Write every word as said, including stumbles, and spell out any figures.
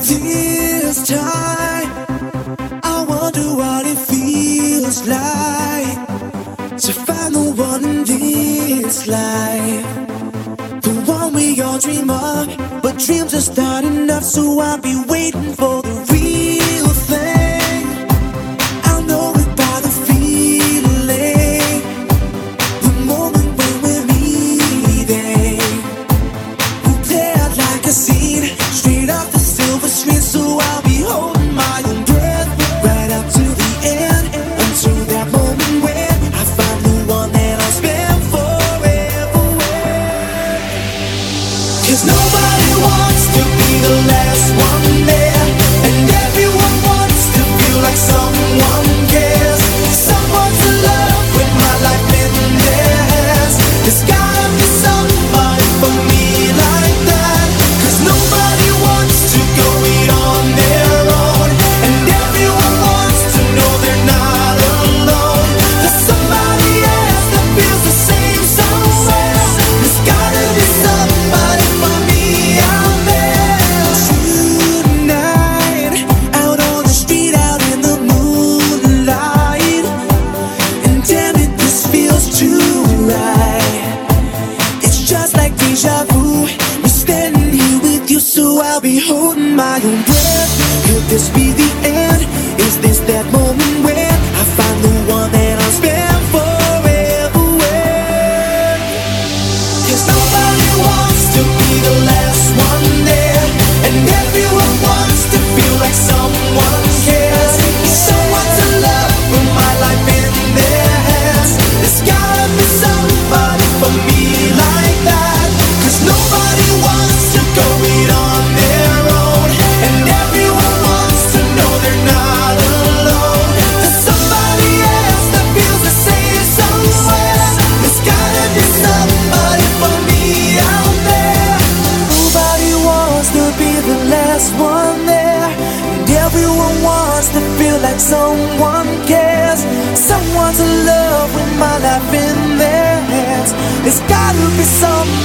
This time, I wonder what it feels like to find the one in this life, the one we all dream of. But dreams are not enough, so I'll be waiting for the real thing. I'll know it by the feeling, the moment when we're meeting. We play out like a scene, straight off the silver screen. So I'll be holding my own breath right up to the end, until that moment when I find the one that I'll spend forever with. 'Cause nobody wants to be the last one there, and everyone wants to feel like someone cares. Someone to love with my life in their hands. There's gotta be somebody for me like that. 'Cause nobody wants to go it on their own, and everyone wants to know they're not alone. There's somebody else that feels the same somewhere. There's gotta be somebody for me out there. Tonight, out on the street, out in the moonlight, and damn it, this feels too right. It's just like deja vu. We're standing here with you, so I'll be holding my own breath. Could this be the end? Is this that moment when I find the one that I'll spend forever with? 'Cause nobody wants to be the last one there, and everyone wants to feel like someone cares. Someone to love with my life in their hands. There's gotta be somebody for me like that. 'Cause nobody wants to go it on their own, and everyone wants to know they're not alone. There's somebody else that feels the same somewhere. There's gotta be somebody for me out there. Nobody wants to be the last one there, and everyone wants to feel like someone cares. Someone to love with my life in their hands. There's gotta be somebody